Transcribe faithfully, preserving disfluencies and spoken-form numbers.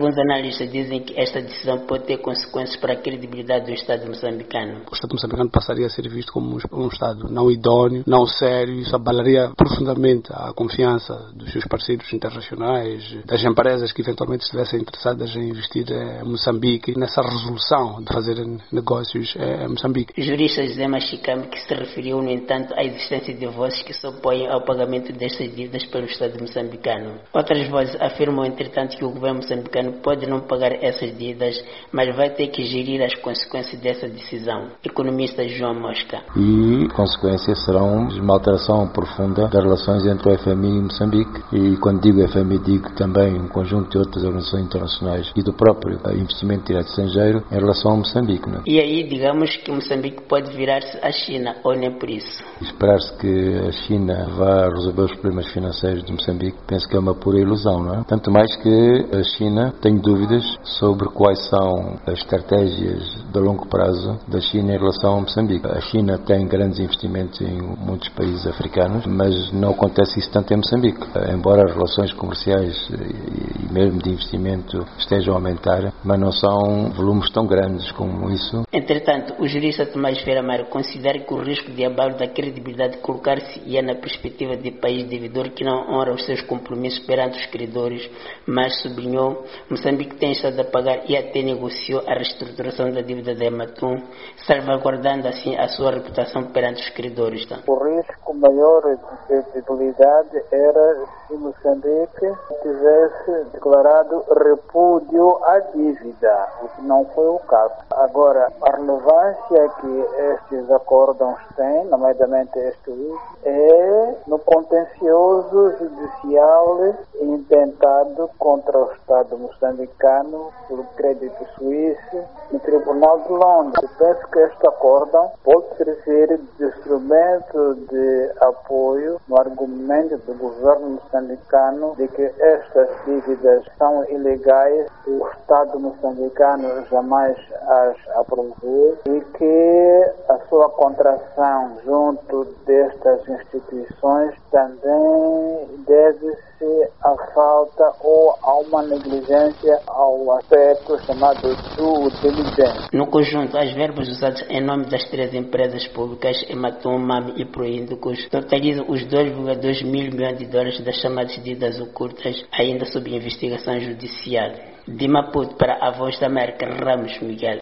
Alguns analistas dizem que esta decisão pode ter consequências para a credibilidade do Estado moçambicano. O Estado moçambicano passaria a ser visto como um Estado não idôneo, não sério. Isso abalaria profundamente a confiança dos seus parceiros internacionais, das empresas que eventualmente estivessem interessadas em investir em Moçambique, nessa resolução de fazer negócios em Moçambique. O jurista José Machicame, que se referiu, no entanto, à existência de vozes que se opõem ao pagamento destas dívidas pelo Estado moçambicano. Outras vozes afirmam, entretanto, que o governo moçambicano pode não pagar essas dívidas, mas vai ter que gerir as consequências dessa decisão. Economista João Mosca. E consequências serão uma alteração profunda das relações entre o F M I e Moçambique. E quando digo F M I, digo também um conjunto de outras organizações internacionais e do próprio investimento direto estrangeiro em relação a Moçambique. Não é? E aí, digamos que Moçambique pode virar-se à China, ou nem por isso? Esperar-se que a China vá resolver os problemas financeiros de Moçambique, penso que é uma pura ilusão, não é? Tanto mais que a China tem dúvidas sobre quais são as estratégias de longo prazo da China em relação a Moçambique. A China tem grandes investimentos em muitos países africanos, mas não acontece isso tanto em Moçambique. Embora as relações comerciais e mesmo de investimento estejam a aumentar, mas não são volumes tão grandes como isso. Entretanto, o jurista Tomás Ferreira Amaro considera que o risco de abalo da credibilidade colocar-se-ia na perspectiva de país devedor que não honra os seus compromissos perante os credores, mas sublinhou, Moçambique tem estado a pagar e até negociou a reestruturação da dívida da Ematum, salvaguardando assim a sua reputação perante os credores. Tá? O risco maior de credibilidade era se Moçambique tivesse declarado repúdio à dívida, o que não foi o caso. Agora, a relevância que estes acórdãos têm, nomeadamente este último, é no contencioso judicial intentado contra o Estado moçambicano pelo crédito suíço no Tribunal de Londres. Eu penso que este acórdão pode servir de instrumento de apoio no argumento do governo moçambicano de que estas dívidas são ilegais, o Estado moçambicano jamais as aprovou e que a sua contração junto destas instituições também deve-se à falta ou a uma negligência ao aspecto chamado due diligence. No conjunto, as verbas usadas em nome das três empresas públicas, Ematum, MAM e Proíndicos, totalizam os dois vírgula dois mil milhões de dólares das chamadas dívidas ocultas, ainda sob investigação judicial. De Maputo para a Voz da América, Ramos Miguel.